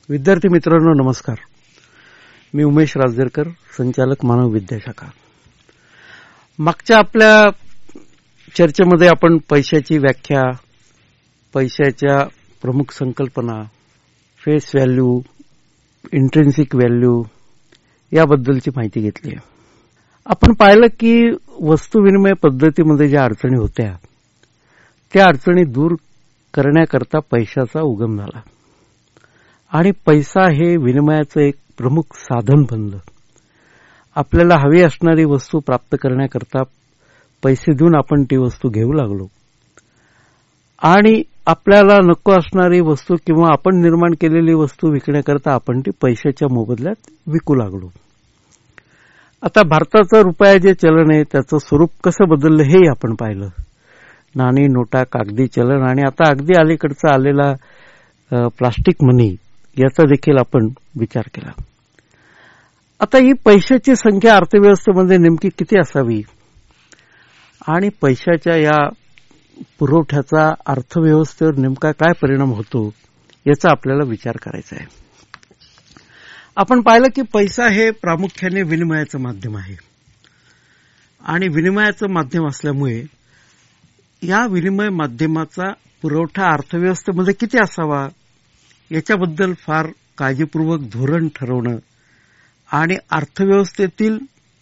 विद्यार्थी मित्रांनो नमस्कार. मी उमेश राजदेरकर, संचालक मानव विद्याशाखा. मागच्या आपल्या चर्चेमध्ये आपण पैशाची व्याख्या, पैशाच्या प्रमुख संकल्पना, फेस व्हॅल्यू, इंट्रिन्सिक व्हॅल्यू याबद्दलची माहिती घेतली आहे. आपण पाहिलं की वस्तू विनिमय पद्धतीमध्ये ज्या अडचणी होत्या त्या अडचणी दूर करण्याकरता पैशाचा उगम झाला आणि पैसा हे विनिमयाचं एक प्रमुख साधन बनलं. आपल्याला हवी असणारी वस्तू प्राप्त करण्याकरता पैसे देऊन आपण ती वस्तू घेऊ लागलो आणि आपल्याला नको असणारी वस्तू किंवा आपण निर्माण केलेली वस्तू विकण्याकरता आपण ती पैशाच्या मोबदल्यात विकू लागलो. आता भारताचं रुपया जे चलन आहे त्याचं स्वरूप कसं बदललं हे आपण पाहिलं. नाणी, नोटा, कागदी चलन आणि आता अगदी अलीकडचा आलेला प्लास्टिक मनी याचा देखील आपण विचार केला. आता ही पैशाची संख्या अर्थव्यवस्थेमध्ये नेमकी किती असावी आणि पैशाच्या या पुरवठ्याचा अर्थव्यवस्थेवर नेमका काय परिणाम होतो याचा आपल्याला विचार करायचा आहे. आपण पाहिलं की पैसा हे प्रामुख्याने विनिमयाचं माध्यम आहे आणि विनिमयाचं माध्यम असल्यामुळे या विनिमय माध्यमाचा पुरवठा अर्थव्यवस्थेमध्ये किती असावा याच्याबद्दल फार काळजीपूर्वक धोरण ठरवणं आणि अर्थव्यवस्थेतील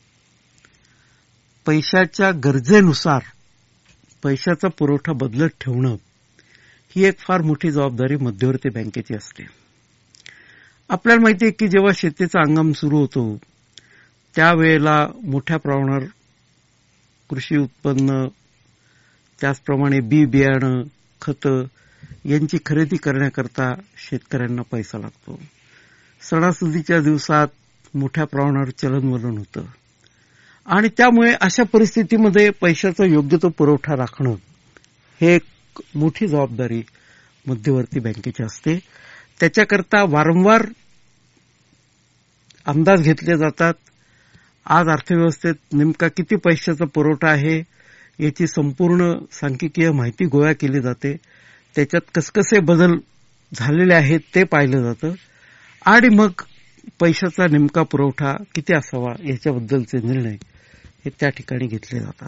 पैशाच्या गरजेनुसार पैशाचा पुरवठा बदलत ठेवणं ही एक फार मोठी जबाबदारी मध्यवर्ती बँकेची असते. आपल्याला माहिती आहे की जेव्हा शेतीचा हंगाम सुरू होतो त्यावेळेला मोठ्या प्रमाणावर कृषी उत्पन्न, त्याचप्रमाणे बी बियाणं, खतं यांची खरेदी करण्याकरता शेतकऱ्यांना पैसा लागतो. सणासुदीच्या दिवसात मोठ्या प्रमाणावर चलनवलन होतं आणि त्यामुळे अशा परिस्थितीमध्ये पैशाचा योग्य तो पुरवठा राखणं हे एक मोठी जबाबदारी मध्यवर्ती बँकेची असते. त्याच्याकरता वारंवार अंदाज घेतले जातात. आज अर्थव्यवस्थेत नेमका किती पैशाचा पुरवठा आहे याची संपूर्ण सांख्यिकीय माहिती गोळा केली जाते. त्याच्यात कसकसे बदल झालेले आहेत ते पाहिलं जातं आणि मग पैशाचा नेमका पुरवठा किती असावा याच्याबद्दलचे निर्णय हे त्या ठिकाणी घेतले जातात.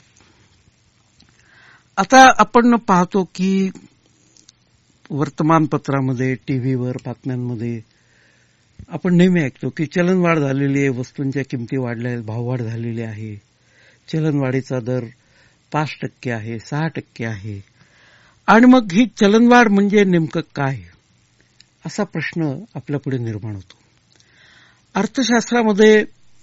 आता आपण पाहतो की वर्तमानपत्रामध्ये, टीव्हीवर, बातम्यांमध्ये आपण नेहमी ऐकतो की चलनवाढ झालेली आहे, वस्तूंच्या किमती वाढल्या आहेत, भाववाढ झालेली आहे, चलनवाढीचा दर 5% आहे, 6% आहे. आणि मग ही चलनवाढ म्हणजे नेमकं काय असा प्रश्न आपल्यापुढे निर्माण होतो. अर्थशास्त्रामध्ये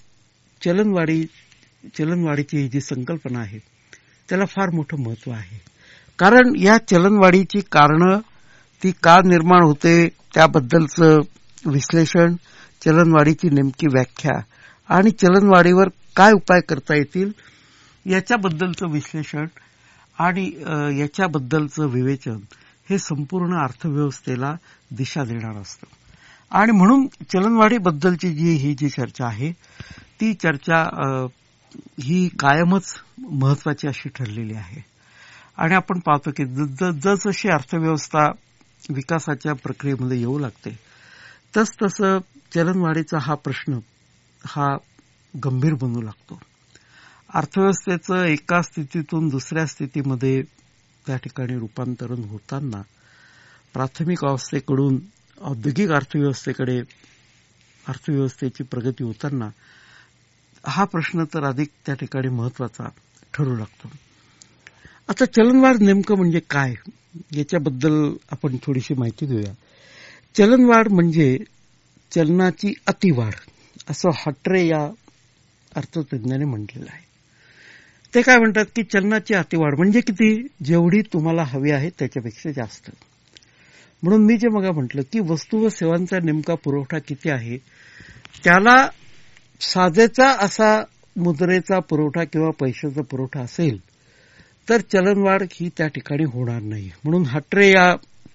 चलनवाढीची जी संकल्पना आहे त्याला फार मोठं महत्व आहे. कारण या चलनवाढीची कारणं, ती का निर्माण होते त्याबद्दलचं विश्लेषण, चलनवाढीची नेमकी व्याख्या आणि चलनवाढीवर काय उपाय करता येतील याच्याबद्दलचं विश्लेषण आणि याच्याबद्दलचं विवेचन हे संपूर्ण अर्थव्यवस्थेला दिशा देणार असतं. आणि म्हणून चलनवाढीबद्दलची जी चर्चा आहे ती चर्चा ही कायमच महत्वाची अशी ठरलेली आहे. आणि आपण पाहतो की जसजशी अर्थव्यवस्था विकासाच्या प्रक्रियेमध्ये येऊ लागते तसतसं चलनवाढीचा हा प्रश्न हा गंभीर बनू लागतो. अर्थव्यवस्थेचं एका स्थितीतून दुसऱ्या स्थितीमध्ये त्या ठिकाणी रूपांतरण होताना प्राथमिक अवस्थेकडून औद्योगिक अर्थव्यवस्थेकडे अर्थव्यवस्थेची प्रगती होताना हा प्रश्न तर अधिक त्या ठिकाणी महत्वाचा ठरू लागतो. आता चलनवाढ नेमकं म्हणजे काय याच्याबद्दल आपण थोडीशी माहिती घेऊया. चलनवाढ म्हणजे चलनाची अतिवाढ असं हट्रे या अर्थतज्ञाने म्हटलेलं आहे. ते काय म्हणतात की चलनाची अतिवाढ म्हणजे किती, जेवढी तुम्हाला हवी आहे त्याच्यापेक्षा जास्त. म्हणून मी जे मग म्हटलं की वस्तू व सेवांचा नेमका पुरवठा किती आहे त्याला साजेचा असा मुद्रेचा पुरवठा किंवा पैशाचा पुरवठा असेल तर चलनवाढ ही त्या ठिकाणी होणार नाही. म्हणून हट्रे या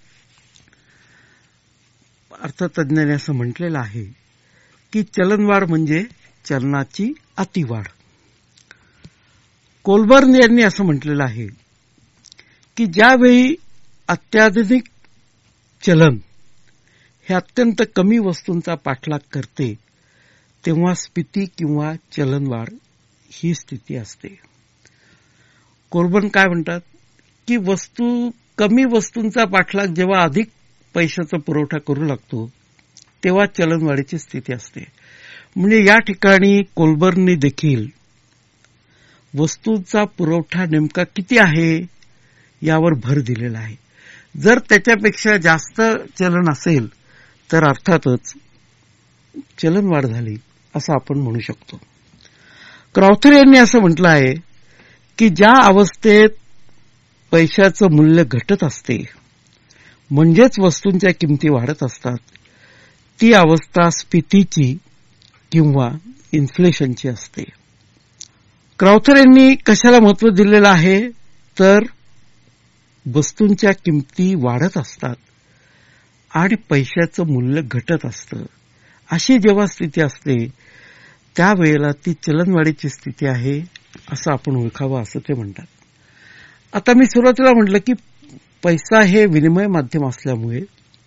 अर्थतज्ञाने असं म्हटलेलं आहे की चलनवाढ म्हणजे चलनाची अतिवाढ. कोलबर्न यांनी असं म्हटलेलं आहे की ज्यावेळी अत्याधुनिक चलन हे अत्यंत कमी वस्तूंचा पाठलाग करते तेव्हा स्फीती किंवा चलनवाढ ही स्थिती असते. कोलबर्न काय म्हणतात की कमी वस्तूंचा पाठलाग जेव्हा अधिक पैशाचा पुरवठा करू लागतो तेव्हा चलनवाढीची स्थिती असते. म्हणजे या ठिकाणी कोलबर्नने देखील वस्तूंचा पुरवठा नेमका किती आहे यावर भर दिलेला आहे. जर त्याच्यापेक्षा जास्त चलन असेल तर अर्थातच चलनवाढ झाली असं आपण म्हणू शकतो. क्रॉथर यांनी असं म्हटलं आहे की ज्या अवस्थेत पैशाचं मूल्य घटत असते म्हणजेच वस्तूंच्या किमती वाढत असतात ती अवस्था स्फीतीची किंवा इन्फ्लेशनची असते. क्रॉथर यांनी कशाला महत्व दिलेलं आहे तर वस्तूंच्या किमती वाढत असतात आणि पैशाचं मूल्य घटत असतं. अशी जेव्हा स्थिती असते त्यावेळेला ती चलनवाढीची स्थिती आहे असं आपण ओळखावं असं ते म्हणतात. आता मी सुरुवातीला म्हटलं की पैसा हे विनिमय माध्यम असल्यामुळे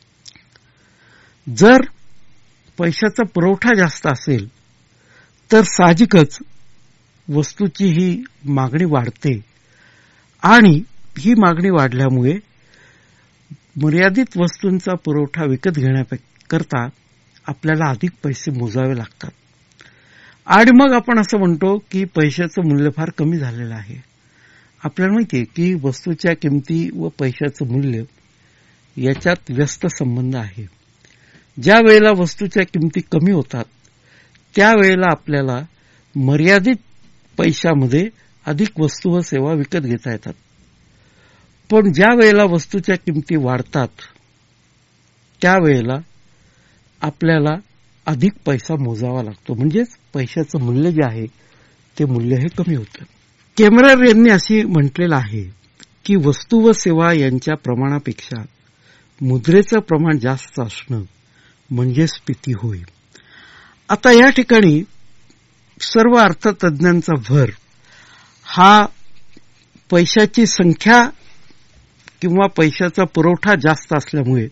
जर पैशाचा पुरवठा जास्त असेल तर साहजिकच वस्तूची ही मागणी वाढते आणि ही मागणी वाढल्यामुळे मर्यादित वस्तूंचा पुरवठा विकत घेण्याकरता आपल्याला अधिक पैसे मोजावे लागतात आणि मग आपण असं म्हणतो की पैशाचं मूल्य फार कमी झालेलं आहे. आपल्याला माहिती आहे की वस्तूच्या किमती व पैशाचं मूल्य याच्यात व्यस्त संबंध आहे. ज्या वेळेला वस्तूच्या किमती कमी होतात त्यावेळेला आपल्याला मर्यादित पैशामध्ये अधिक वस्तू व सेवा विकत घेता येतात. पण ज्या वेळेला वस्तूच्या किमती वाढतात त्यावेळेला आपल्याला अधिक पैसा मोजावा लागतो म्हणजेच पैशाचं मूल्य जे आहे ते मूल्य हे कमी होतं. केमरर यांनी अशी म्हटलेलं आहे की वस्तू व सेवा यांच्या प्रमाणापेक्षा मुद्रेचं प्रमाण जास्त असणं म्हणजे स्फीती होय. आता या ठिकाणी सर्व अर्थतज्ञांचा भर हा पैशाची संख्या किंवा पैशाचा पुरवठा जास्त असल्यामुळे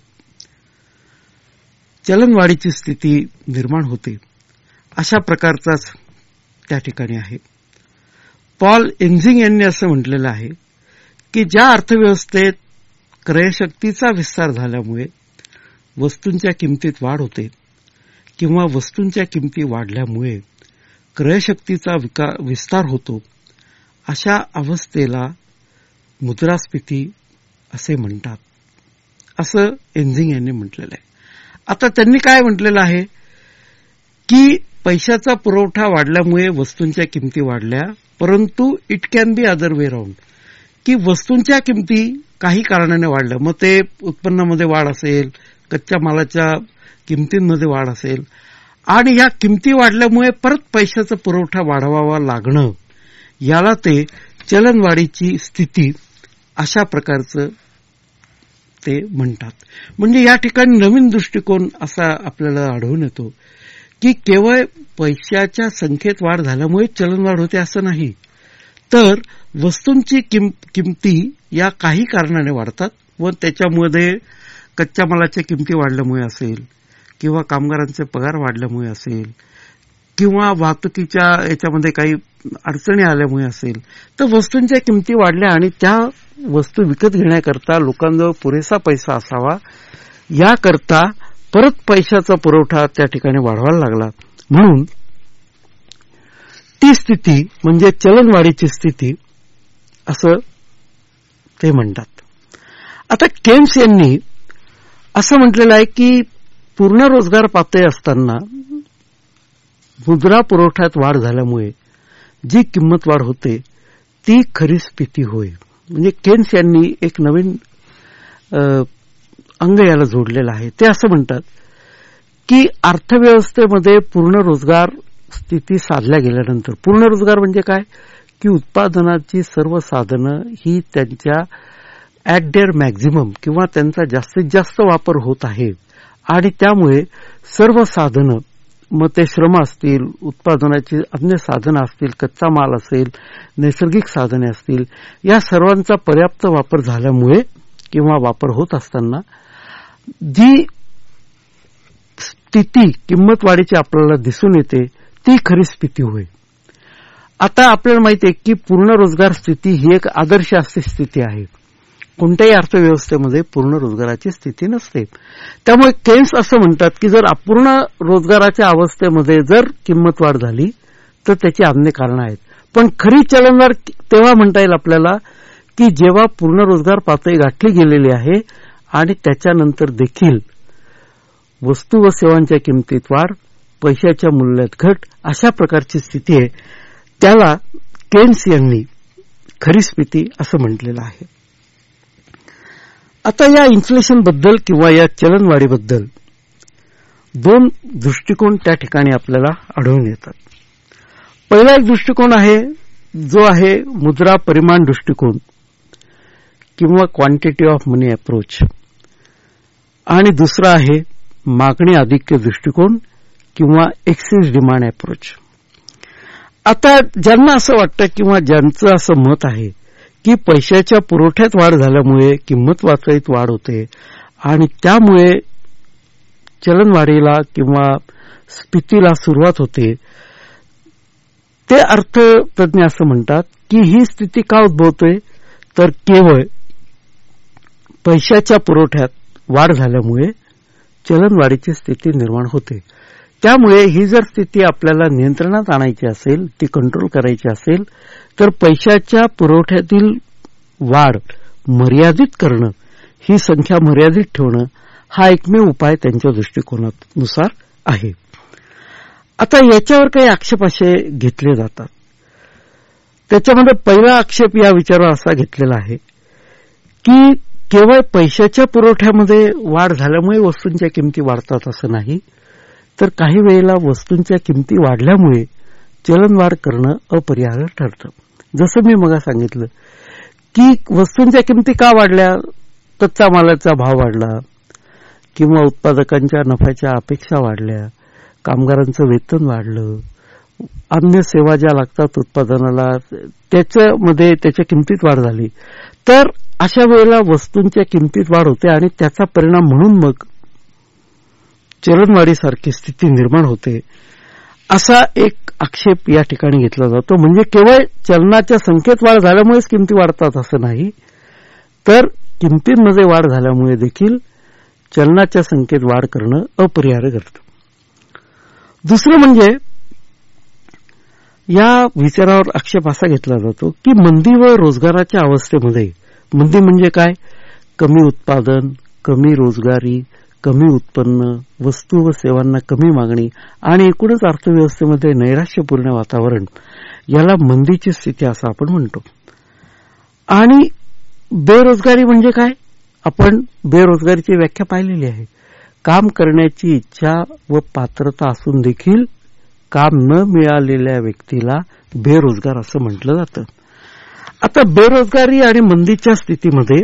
चलनवाढीची स्थिती निर्माण होते अशा प्रकारचाच त्या ठिकाणी आहे. पॉल एन्झिंग यांनी असं म्हटलेलं आहे की ज्या अर्थव्यवस्थेत क्रयशक्तीचा विस्तार झाल्यामुळे वस्तूंच्या किमतीत वाढ होते किंवा वस्तूंच्या किमती वाढल्यामुळे क्रयशक्तीचा विस्तार होतो अशा अवस्थेला मुद्रास्फीती असे म्हणतात असं एन्झिंग यांनी म्हटलेलं आहे. आता त्यांनी काय म्हटलेलं आहे की पैशाचा पुरवठा वाढल्यामुळे वस्तूंच्या किमती वाढल्या परंतु it can be other way round की वस्तूंच्या किमती काही कारणाने वाढल्या मग ते उत्पन्नामध्ये वाढ असेल कच्च्या मालाच्या किमतींमध्ये वाढ असेल आणि या किमती वाढल्यामुळे परत पैशाचा पुरवठा वाढवावा लागणं याला ते चलनवाढीची स्थिती अशा प्रकारचं ते म्हणतात. म्हणजे या ठिकाणी नवीन दृष्टिकोन असा आपल्याला आढळून येतो की केवळ पैशाच्या संख्येत वाढ झाल्यामुळे चलनवाढ होते असं नाही तर वस्तूंची किमती या काही कारणाने वाढतात व त्याच्यामध्ये कच्च्या मालाच्या किमती वाढल्यामुळे असेल किंवा कामगारांचे पगार वाढल्यामुळे असेल किंवा वाहतुकीच्या याच्यामध्ये काही अडचणी आल्यामुळे असेल तर वस्तूंच्या किमती वाढल्या आणि त्या वस्तू विकत घेण्याकरता लोकांजवळ पुरेसा पैसा असावा याकरता परत पैशाचा पुरवठा त्या ठिकाणी वाढवायला लागला म्हणून ती स्थिती म्हणजे चलनवाढीची स्थिती असं ते म्हणतात. आता केन्स यांनी असं म्हटलेलं आहे की पूर्ण रोजगार पातळी असताना मुद्रा पुरवठ्यात वाढ झाल्यामुळे जी किंमत वाढ होते ती खरी स्फीती होय. म्हणजे केन्स यांनी एक नवीन अंग याला जोडलेलं आहे. ते असं म्हणतात की अर्थव्यवस्थेमध्ये पूर्ण रोजगार स्थिती साधल्या गेल्यानंतर पूर्ण रोजगार म्हणजे काय की उत्पादनाची सर्व साधनं ही त्यांच्या ॲट देअर मॅक्झिमम किंवा त्यांचा जास्तीत जास्त वापर होत आहे आणि त्यामुळे सर्व साधनं मग ते श्रम असतील उत्पादनाची अन्य साधनं असतील कच्चा माल असेल नैसर्गिक साधने असतील या सर्वांचा पर्याप्त वापर झाल्यामुळे किंवा वापर होत असताना जी स्थिती किंमत वाढीची आपल्याला दिसून येते ती खरी स्थिती होय. आता आपल्याला माहिती आहे की पूर्ण रोजगार स्थिती ही एक आदर्श अशी स्थिती आहे. कोणत्याही अर्थव्यवस्थेमध्ये पूर्ण रोजगाराची स्थिती नसते. त्यामुळे केन्स असं म्हणतात की जर अपूर्ण रोजगाराच्या अवस्थेमध्ये जर किंमत वाढ झाली तर त्याची अन्य कारणं आहेत. पण खरी चलनवाढ तेव्हा म्हणता येईल आपल्याला की जेव्हा पूर्ण रोजगार पातळी गाठली गेलेली आहे आणि त्याच्यानंतर देखील वस्तू व सेवांच्या किमतीत वाढ, पैशाच्या मूल्यात घट अशा प्रकारची स्थिती आहे. त्याला केन्स यांनी खरी स्थिती असं म्हटलेलं आहे. आता या इन्फ्लेशनबद्दल किंवा या चलनवाढीबद्दल दोन दृष्टिकोन त्या ठिकाणी आपल्याला आढळून येतात. पहिला एक दृष्टिकोन आहे जो आहे मुद्रा परिमाण दृष्टिकोन किंवा क्वांटिटी ऑफ मनी अप्रोच, आणि दुसरा आहे मागणी आधिक्य दृष्टिकोन किंवा एक्सेस डिमांड अप्रोच. आता ज्यांना असं वाटतं किंवा ज्यांचं असं मत आहे की पैशाच्या पुरवठ्यात वाढ झाल्यामुळे किंमत पातळीत वाढ होते आणि त्यामुळे चलनवाढीला किंवा स्फीतीला सुरुवात होते, ते अर्थतज्ञ असं म्हणतात की ही स्थिती का उद्भवते तर केवळ पैशाच्या पुरवठ्यात वाढ झाल्यामुळे चलनवाढीची स्थिती निर्माण होते. त्यामुळे ही जर स्थिती आपल्याला नियंत्रणात आणायची असेल, ती कंट्रोल करायची असेल तर पैशाच्या पुरवठ्यातील वाढ मर्यादित करणं, ही संख्या मर्यादित ठेवणं हा एकमेव उपाय त्यांच्या दृष्टिकोनानुसार आहे. आता याच्यावर काही आक्षेप असे घेतले जातात. त्याच्यामध्ये पहिला आक्षेप या विचारावर असा घेतलेला आहे की केवळ पैशाच्या पुरवठ्यामध्ये वाढ झाल्यामुळे वस्तूंच्या किमती वाढतात असं नाही, तर काही वेळेला वस्तूंच्या किमती वाढल्यामुळे चलनवाढ करणं अपरिहार्य ठरतं. जसं मी मग सांगितलं की वस्तूंच्या किमती का वाढल्या, कच्च्या मालाचा भाव वाढला किंवा उत्पादकांच्या नफ्याच्या अपेक्षा वाढल्या, कामगारांचं वेतन वाढलं, अन्य सेवा ज्या लागतात उत्पादनाला त्याच्यामध्ये त्याच्या किमतीत वाढ झाली, तर अशा वेळेला वस्तूंच्या किमतीत वाढ होते आणि त्याचा परिणाम म्हणून मग चलनवाढीसारखी स्थिती निर्माण होते, असा एक आक्षेप या ठिकाणी घेतला जातो. म्हणजे केवळ चलनाच्या संख्येत वाढ झाल्यामुळेच किमती वाढतात असं नाही, तर किमतींमध्ये वाढ झाल्यामुळे देखील चलनाच्या संख्येत वाढ करणं अपरिहार्य ठरतं. दुसरं म्हणजे या विचारावर आक्षेप असा घेतला जातो की मंदी व रोजगाराच्या अवस्थेमध्ये, मंदी म्हणजे काय, कमी उत्पादन, कमी रोजगारी, कमी उत्पन्न, वस्तू व सेवांना कमी मागणी आणि एकूणच अर्थव्यवस्थेमध्ये नैराश्यपूर्ण वातावरण, याला मंदीची स्थिती असं आपण म्हणतो. आणि बेरोजगारी म्हणजे काय, आपण बेरोजगारीची व्याख्या पाहिलेली आहे. काम करण्याची इच्छा व पात्रता असून देखील काम न मिळालेल्या व्यक्तीला बेरोजगार असं म्हटलं जातं. आता बेरोजगारी आणि मंदीच्या स्थितीमध्ये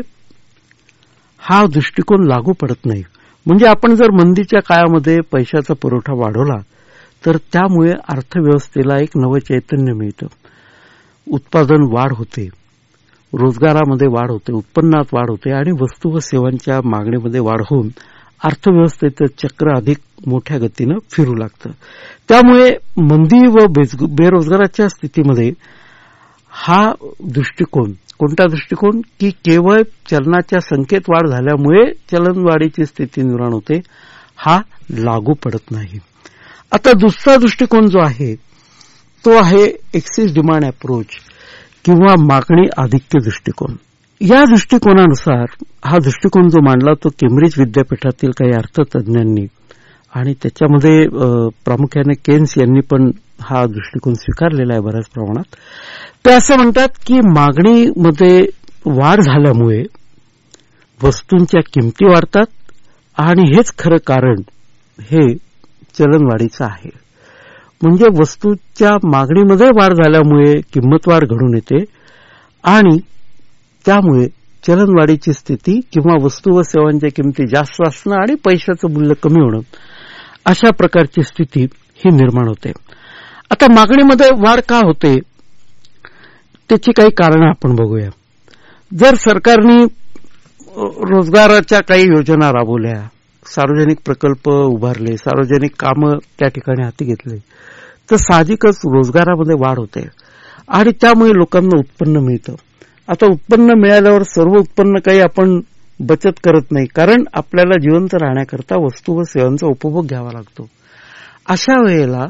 हा दृष्टिकोन लागू पडत नाही. म्हणजे आपण जर मंदीच्या काळामध्ये पैशाचा पुरवठा वाढवला तर त्यामुळे अर्थव्यवस्थेला एक नवं चैतन्य मिळतं, उत्पादन वाढ होते, रोजगारामध्ये वाढ होते, उत्पन्नात वाढ होते आणि वस्तू व सेवांच्या मागणीमध्ये वाढ होऊन अर्थव्यवस्थेचं चक्र अधिक मोठ्या गतीनं फिरू लागतं. त्यामुळे मंदी व बेरोजगाराच्या स्थितीमध्ये हा दृष्टिकोन, कोणता दृष्टिकोन की केवळ चलनाच्या संख्येत वाढ झाल्यामुळे चलनवाढीची स्थिती निर्माण होते, हा लागू पडत नाही. आता दुसरा दृष्टिकोन जो आहे तो आहे एक्सेस डिमांड अप्रोच किंवा मागणी आधिक्य दृष्टिकोन. या दृष्टिकोनानुसार हा दृष्टिकोन जो मांडला तो केम्ब्रिज विद्यापीठातील काही अर्थतज्ञांनी आणि त्याच्यामध्ये प्रामुख्याने केन्स यांनी पण हा दृष्टिकोन स्वीकारलेला आहे बऱ्याच प्रमाणात. ते असं म्हणतात की मागणीमध्ये वाढ झाल्यामुळे वस्तूंच्या किमती वाढतात आणि हेच खरं कारण हे चलनवाढीचं आहे. म्हणजे वस्तूच्या मागणीमध्ये वाढ झाल्यामुळे किंमत वाढ घडून येते आणि त्यामुळे चलनवाढीची स्थिती किंवा वस्तू व सेवांच्या किमती जास्त असणं आणि पैशाचं मूल्य कमी होणं, अशा प्रकारची स्थिती ही निर्माण होते. आता मागणीमध्ये वाढ का होते त्याची काही कारणं आपण बघूया. जर सरकारने रोजगाराच्या काही योजना राबवल्या, सार्वजनिक प्रकल्प उभारले, सार्वजनिक कामं त्या ठिकाणी हाती घेतले, तर साहजिकच रोजगारामध्ये वाढ होते आणि त्यामुळे लोकांना उत्पन्न मिळतं. आता उत्पन्न मिळाल्यावर सर्व उत्पन्न काही आपण बचत करत नाही, कारण आपल्याला जिवंत राहण्याकरता वस्तू व सेवांचा उपभोग घ्यावा लागतो. अशा वेळेला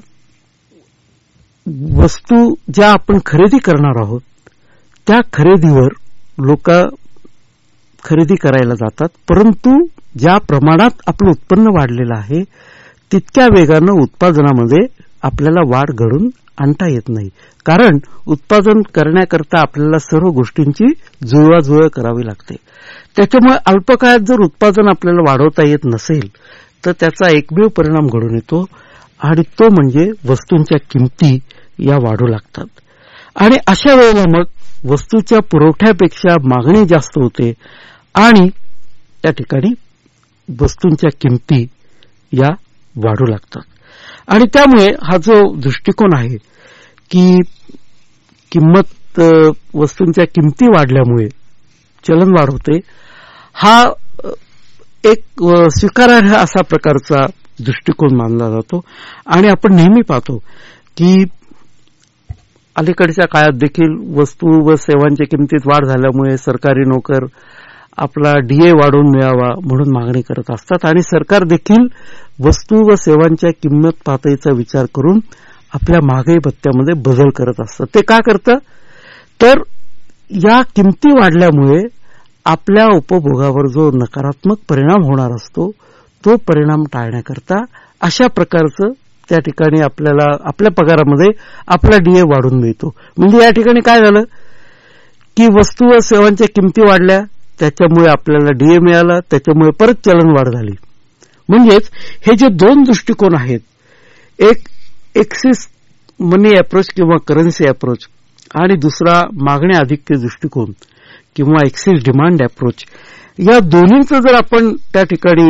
वस्तू ज्या आपण खरेदी करणार आहोत त्या खरेदीवर लोक खरेदी करायला जातात, परंतु ज्या प्रमाणात आपलं उत्पन्न वाढलेलं आहे तितक्या वेगानं उत्पादनामध्ये आपल्याला वाढ घडून आणता येत नाही, कारण उत्पादन करण्याकरता आपल्याला सर्व गोष्टींची जुळवाजुळव करावी लागते. त्याच्यामुळे अल्पकाळात जर उत्पादन आपल्याला वाढवता येत नसेल तर त्याचा एकमेव परिणाम घडून येतो आणि तो म्हणजे वस्तूंच्या किमती या वाढू लागतात. आणि अशा वेळेला मग वस्तूच्या पुरवठ्यापेक्षा मागणी जास्त होते आणि त्या ठिकाणी वस्तूंच्या किमती या वाढू लागतात. आणि त्यामुळे हा जो दृष्टिकोन आहे की किंमत वस्तूंच्या किमती वाढल्यामुळे चलनवाढ होते, हा एक स्वीकारार्ह असा प्रकारचा दृष्टिकोन मानला जातो. आणि आपण नेहमी पाहतो की अलीकडच्या काळात देखील वस्तू व सेवांच्या किमतीत वाढ झाल्यामुळे सरकारी नोकर आपला डीए वाढवून मिळावा म्हणून मागणी करत असतात आणि सरकार देखील वस्तू व सेवांच्या किंमत पातळीचा विचार करून आपल्या महागाई भत्त्यामध्ये बदल करत असतात. ते का करतं, तर या किमती वाढल्यामुळे आपल्या उपभोगावर जो नकारात्मक परिणाम होणार असतो तो परिणाम टाळण्याकरता अशा प्रकारचं त्या ठिकाणी आपल्याला आपल्या पगारामध्ये आपला डीए वाढून मिळतो. म्हणजे या ठिकाणी काय झालं की वस्तू व सेवांच्या किमती वाढल्या, त्याच्यामुळे आपल्याला डीए मिळाला, त्याच्यामुळे परत चलनवाढ झाली. म्हणजेच हे जे दोन दृष्टिकोन आहेत, एक एक्सिस मनी अप्रोच किंवा करन्सी अप्रोच आणि दुसरा मागण्या आधिक्य दृष्टिकोन किंवा एक्सिस डिमांड अप्रोच, या दोन्हींचं जर आपण त्या ठिकाणी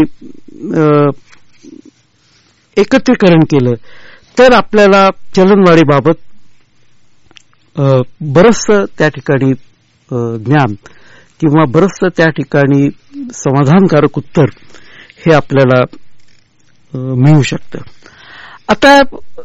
एकत्रीकरण केलं तर आपल्याला चलनवाढीबाबत बरंचसं त्या ठिकाणी ज्ञान किंवा बरंचसं त्या ठिकाणी समाधानकारक उत्तर हे आपल्याला मिळू शकतं. आता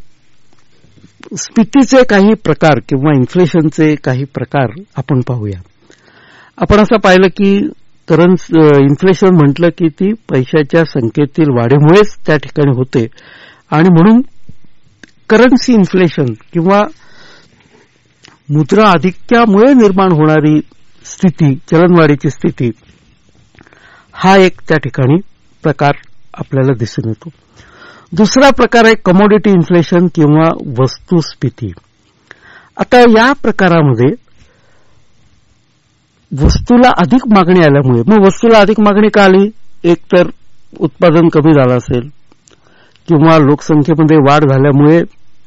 स्फीतीचे काही प्रकार किंवा इन्फ्लेशनचे काही प्रकार आपण पाहूया. आपण असं पाहिलं की इन्फ्लेशन म्हटलं की ती पैशाच्या संख्येतील वाढीमुळेच त्या ठिकाणी होते आणि म्हणून करन्सी इन्फ्लेशन किंवा मुद्रा आधिक्यामुळे निर्माण होणारी स्थिती, चलनवाढीची स्थिती, हा एक त्या ठिकाणी प्रकार आपल्याला दिसून येतो. दुसरा प्रकार आहे कमोडिटी इन्फ्लेशन किंवा वस्तुस्फीती. आता या प्रकारामध्ये वस्तूला अधिक मागणी आल्यामुळे, मग वस्तूला अधिक मागणी का आली, एक तर उत्पादन कमी झालं असेल किंवा लोकसंख्येमध्ये वाढ झाल्यामुळे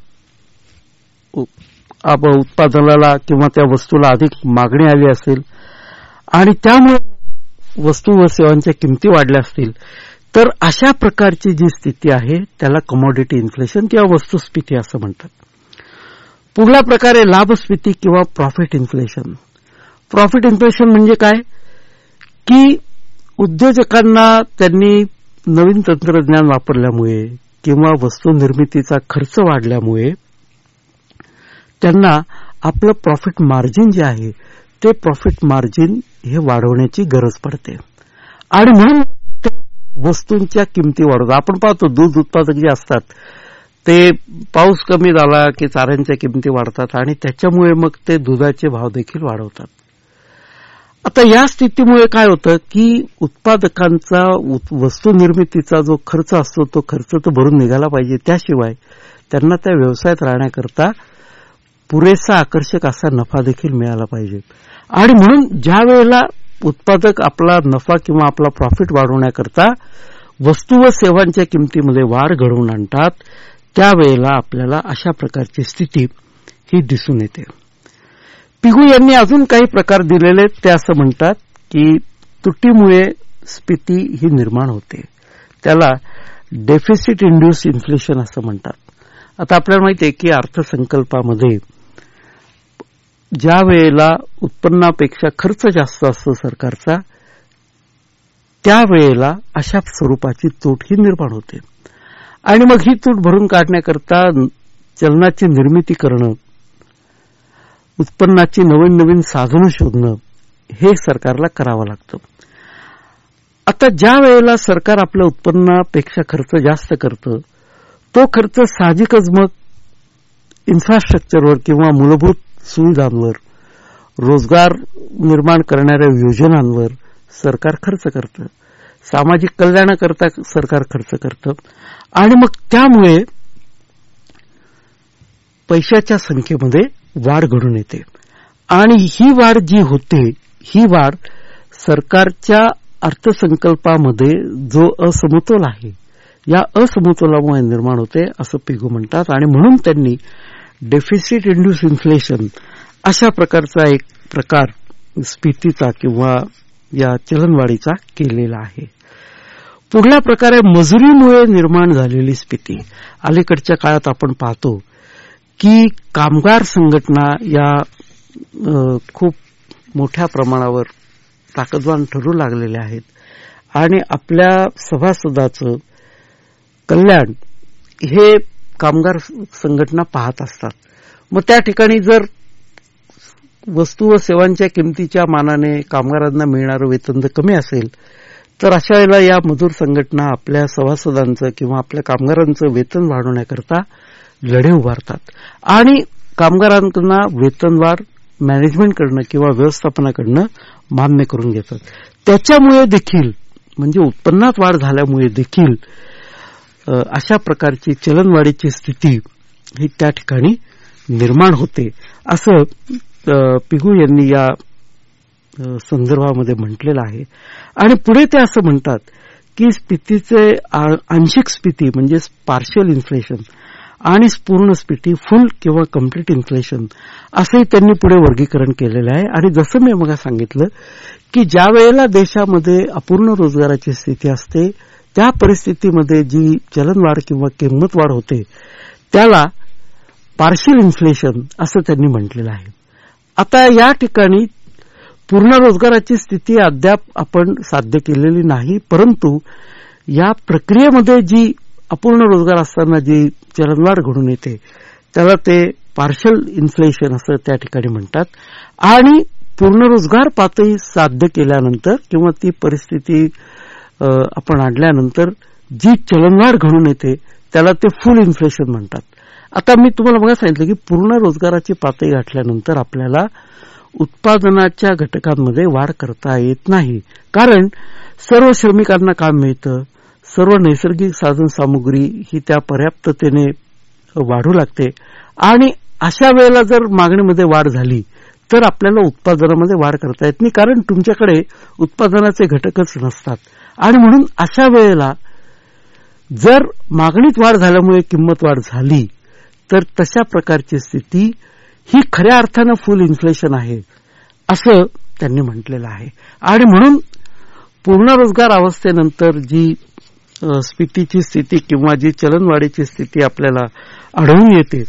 उत्पादनाला किंवा त्या वस्तूला अधिक मागणी आली असेल आणि त्यामुळे वस्तू व सेवांच्या किमती वाढल्या असतील, तर अशा प्रकारची जी स्थिती आहे त्याला कमोडिटी इन्फ्लेशन किंवा वस्तुस्फीती असं म्हणतात. पुढला प्रकार आहे लाभस्फीती किंवा प्रॉफिट इन्फ्लेशन. प्रॉफिट इन्फ्लेशन म्हणजे काय की उद्योजकांना त्यांनी नवीन तंत्रज्ञान वापरल्यामुळे किंवा वस्तू निर्मितीचा खर्च वाढल्यामुळे त्यांना आपलं प्रॉफिट मार्जिन जे आहे ते प्रॉफिट मार्जिन हे वाढवण्याची गरज पडते आणि म्हणून वस्तूंच्या किमती वाढवतात. आपण पाहतो दूध उत्पादक जे असतात ते पाऊस कमी झाला की चाऱ्यांच्या किमती वाढतात आणि त्याच्यामुळे मग ते दुधाचे भाव देखील वाढवतात. आता या स्थितीमुळे काय होतं की उत्पादकांचा वस्तू निर्मितीचा जो खर्च असतो तो खर्च तर भरून निघाला पाहिजे, त्याशिवाय त्यांना त्या व्यवसायात राहण्याकरता पुरेसा आकर्षक असा नफा देखील मिळाला पाहिजे. आणि म्हणून ज्या वेळेला उत्पादक आपला नफा किंवा आपला प्रॉफिट वाढवण्याकरता वस्तू व सेवांच्या किमतीमध्ये वाढ घडवून आणतात, त्यावेळेला आपल्याला अशा प्रकारची स्थिती ही दिसून येते. पिगू यांनी अजून काही प्रकार दिलेले, ते असं म्हणतात की तुटीमुळे स्फीती ही निर्माण होते, त्याला डेफिसिट इंड्यूस इन्फ्लेशन असं म्हणतात. आता आपल्याला माहिती आहे की अर्थसंकल्पामध्ये ज्या वेळेला उत्पन्नापेक्षा खर्च जास्त असतो सरकारचा, त्यावेळेला अशा स्वरूपाची तूट ही निर्माण होते. आणि मग ही तूट भरून काढण्याकरता चलनाची निर्मिती करणं, उत्पन्नाची नवीन नवीन साधनं शोधणं हे सरकारला करावं लागतं. आता ज्या वेळेला सरकार आपल्या उत्पन्नापेक्षा खर्च जास्त करतं, तो खर्च साहजिकच मग इन्फ्रास्ट्रक्चरवर किंवा मूलभूत सुविधांवर, रोजगार निर्माण करणाऱ्या योजनांवर सरकार खर्च करतं, सामाजिक कल्याणाकरता सरकार खर्च करतं. आणि मग त्यामुळे पैशाच्या संख्येमध्ये वाढ घडून येते. आणि ही वाढ जी होते, ही वाढ सरकारच्या अर्थसंकल्पामध्ये जो असमतोल आहे, या असमतोलामुळे निर्माण होते असं पिगू म्हणतात. आणि म्हणून त्यांनी डेफिसिट इंड्यूस इन्फ्लेशन अशा प्रकारचा एक प्रकार स्फीतीचा किंवा या चलनवाढीचा केलेला आहे. पुढला प्रकार आहे मजुरीमुळे निर्माण झालेली स्फीती. अलीकडच्या काळात आपण पाहतो की कामगार संघटना या खूप मोठ्या प्रमाणावर ताकदवान ठरू लागलेल्या आहेत आणि आपल्या सभासदाचं कल्याण हे कामगार संघटना पाहत असतात. मग त्या ठिकाणी जर वस्तू व सेवांच्या किमतीच्या मानाने कामगारांना मिळणारं वेतन जर कमी असेल तर अशा वेळेला या मजूर संघटना आपल्या सभासदांचं किंवा आपल्या कामगारांचं वेतन वाढवण्याकरता लढे उभारतात आणि कामगारांना वेतनवाढ मॅनेजमेंट करणं किंवा व्यवस्थापनाकडनं मान्य करून घेतात. त्याच्यामुळे देखील म्हणजे उत्पन्नात वाढ झाल्यामुळे देखील अशा प्रकारची चलनवाढीची स्थिती ही त्या ठिकाणी निर्माण होते असं पिगू यांनी या संदर्भामध्ये म्हटलेलं आहे. आणि पुढे ते असं म्हणतात की स्फीतीचे आंशिक स्फीती म्हणजे पार्शियल इन्फ्लेशन आणि पूर्ण स्फीती फुल किंवा कम्प्लीट इन्फ्लेशन असंही त्यांनी पुढे वर्गीकरण केलेलं आहे. आणि जसं मी मग सांगितलं की ज्या वेळेला देशामध्ये अपूर्ण रोजगाराची स्थिती असते त्या परिस्थितीमध्ये जी चलनवाढ किंवा किंमत वाढ होते त्याला पार्शियल इन्फ्लेशन असं त्यांनी म्हटलेलं आहे. आता या ठिकाणी पूर्ण रोजगाराची स्थिती अद्याप आपण साध्य केलेली नाही, परंतु या प्रक्रियेमध्ये जी अपूर्ण रोजगार असताना जी चलनवाढ घडून येते त्याला ते पार्शियल इन्फ्लेशन असं त्या ठिकाणी म्हणतात. आणि पूर्ण रोजगार पातळी साध्य केल्यानंतर किंवा ती परिस्थिती आपण आणल्यानंतर जी चलनवाढ घडून येते त्याला ते फुल इन्फ्लेशन म्हणतात. आता मी तुम्हाला बघा सांगितलं की पूर्ण रोजगाराची पातळी गाठल्यानंतर आपल्याला उत्पादनाच्या घटकांमध्ये वाढ करता येत नाही, कारण सर्व श्रमिकांना काम मिळतं, सर्व नैसर्गिक साधनसामुग्री ही त्या पर्याप्ततेने वाढू लागते आणि अशा वेळेला जर मागणीमध्ये वाढ झाली तर आपल्याला उत्पादनामध्ये वाढ करता येत नाही, कारण तुमच्याकडे उत्पादनाचे घटकच नसतात. आणि म्हणून अशा वेळेला जर मागणीत वाढ झाल्यामुळे किंमत वाढ झाली तर तशा प्रकारची स्थिती ही खऱ्या अर्थानं फुल इन्फ्लेशन आहे असं त्यांनी म्हटलेलं आहे. आणि म्हणून पूर्ण रोजगार अवस्थेनंतर जी स्फीतीची स्थिती किंवा जी चलनवाढीची स्थिती आपल्याला आढळून येते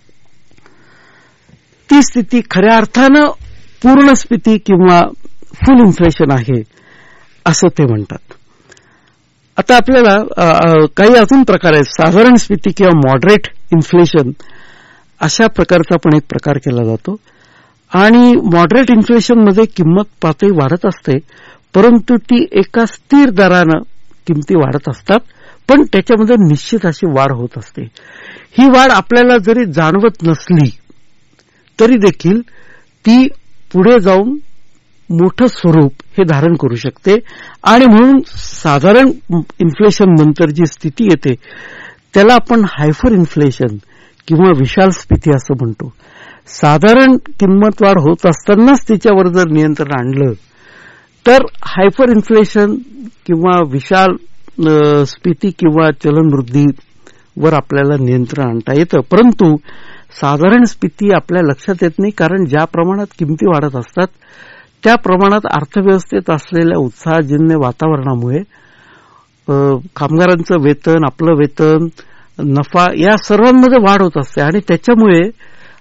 ती स्थिती खऱ्या अर्थानं पूर्ण स्फीती किंवा फुल इन्फ्लेशन आहे असं ते म्हणतात. आता आपल्याला काही अजून प्रकार आहेत. साधारण स्फीती किंवा मॉडरेट इन्फ्लेशन अशा प्रकारचा पण एक प्रकार केला जातो. आणि मॉडरेट इन्फ्लेशनमध्ये किंमत पातळी वाढत असते, परंतु ती एका स्थिर दरानं किमती वाढत असतात, पण त्याच्यामध्ये निश्चित अशी वाढ होत असते. ही वाढ आपल्याला जरी जाणवत नसली तरी देखील ती पुढे जाऊन मोठं स्वरूप हे धारण करू शकते. आणि म्हणून साधारण इन्फ्लेशन नंतर जी स्थिती येते त्याला आपण हायपर इन्फ्लेशन किंवा विशाल स्फीती असं म्हणतो. साधारण किंमत वाढ होत असतानाच तिच्यावर जर नियंत्रण आणलं तर हायपर इन्फ्लेशन किंवा विशाल स्फीती किंवा चलनवृद्धीवर आपल्याला नियंत्रण आणता येतं. परंतु साधारण स्फीती आपल्या लक्षात येत नाही, कारण ज्या प्रमाणात किमती वाढत असतात त्या प्रमाणात अर्थव्यवस्थेत असलेल्या उत्साहजन्य वातावरणामुळे कामगारांचं वेतन, आपलं वेतन, नफा या सर्वांमध्ये वाढ होत असते आणि त्याच्यामुळे